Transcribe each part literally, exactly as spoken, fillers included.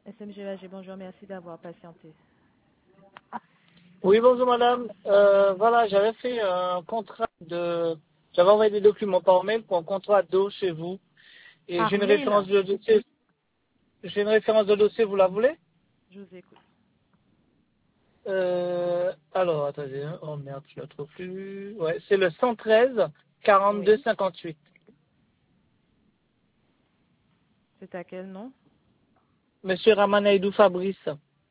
S M G A G, bonjour, merci d'avoir patienté. Oui, bonjour madame. Euh, voilà, j'avais fait un contrat de... J'avais envoyé des documents par mail pour un contrat d'eau chez vous. Et j'ai Par une référence mail, de dossier. J'ai une référence de dossier, vous la voulez? je vous écoute. euh, Alors, attendez. hein. Oh merde, je la trouve plus. Ouais, c'est le cent treize quarante-deux Oui. cinquante-huit. C'est à quel nom? Monsieur Ramanaïdou Fabrice.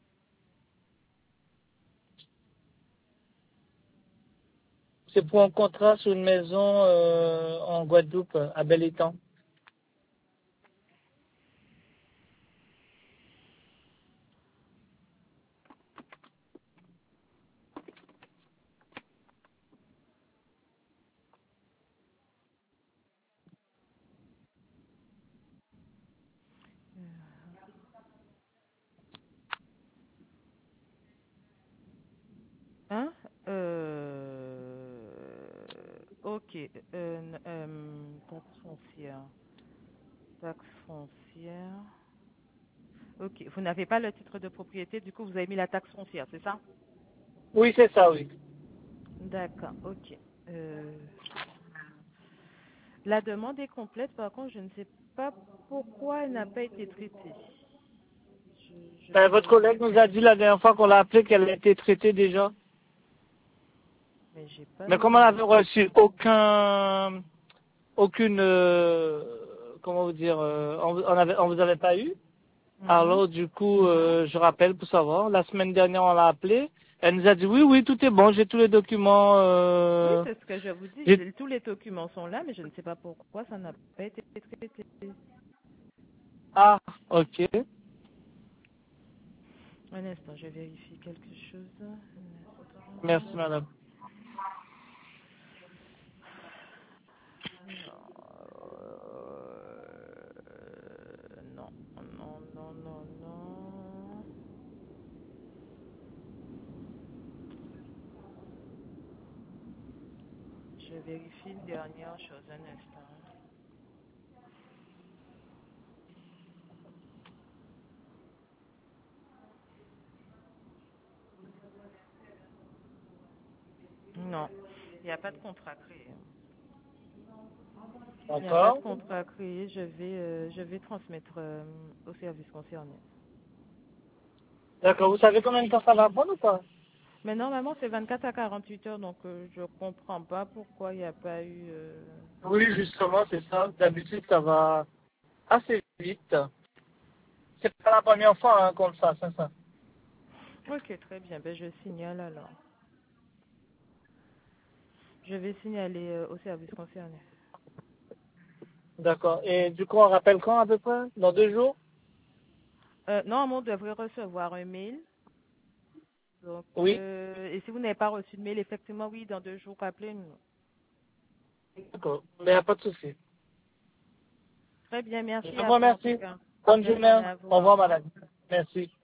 C'est pour un contrat sur une maison euh, en Guadeloupe, à Bel-Étang. Hein? Euh... Ok. Euh, n- euh, taxe foncière. Taxe foncière. Ok. Vous n'avez pas le titre de propriété, du coup, vous avez mis la taxe foncière, c'est ça? Oui, c'est ça, oui. D'accord. Ok. Euh, La demande est complète, par contre, je ne sais pas pourquoi elle n'a pas été traitée. Je, je Ben, vais votre vérifier, collègue nous a dit la dernière fois qu'on l'a appelé qu'elle a été traitée déjà. mais j'ai pas Mais le comme on n'avait numéro. reçu aucun, aucune, euh, comment vous dire, euh, on, on, avait, on vous avait pas eu. Mhm. Alors du coup, euh, je rappelle pour savoir. La semaine dernière, on l'a appelé. Elle nous a dit oui, oui, tout est bon, j'ai tous les documents. Oui, Euh, c'est ce que je vous dis. j'ai- j'ai- Tous les documents sont là, mais je ne sais pas pourquoi ça n'a pas été traité. Ah, ok. Un instant, je vérifie quelque chose. Un Merci, instant. madame. Euh, non, non, non, non, non. Je vérifie une dernière chose. Un instant. Non, il n'y a pas de contrat créé. Il n'y a pas de D'accord. contrat créé. Je vais, euh, je vais transmettre euh, au service concerné. D'accord. Vous savez combien de temps ça va prendre ou pas? Mais normalement, c'est vingt-quatre à quarante-huit heures, donc euh, je comprends pas pourquoi il n'y a pas eu... euh, Oui, justement, c'est ça. D'habitude, ça va assez vite. C'est pas la première fois hein, qu'on le fasse, hein, ça. Ok, très bien. Ben, je signale alors. Je vais signaler euh, au service concerné. D'accord. Et du coup, on rappelle quand à peu près? Dans deux jours? Euh, normalement, on devrait recevoir un mail. Donc, Oui. euh, et si vous n'avez pas reçu de mail, effectivement, oui, dans deux jours, rappelez-nous. D'accord. Mais il n'y a pas de souci. Très bien, Je merci vous à vous en tout remercie. cas. Bonne Belle journée journée. à vous. Au Au revoir, revoir. madame. Merci.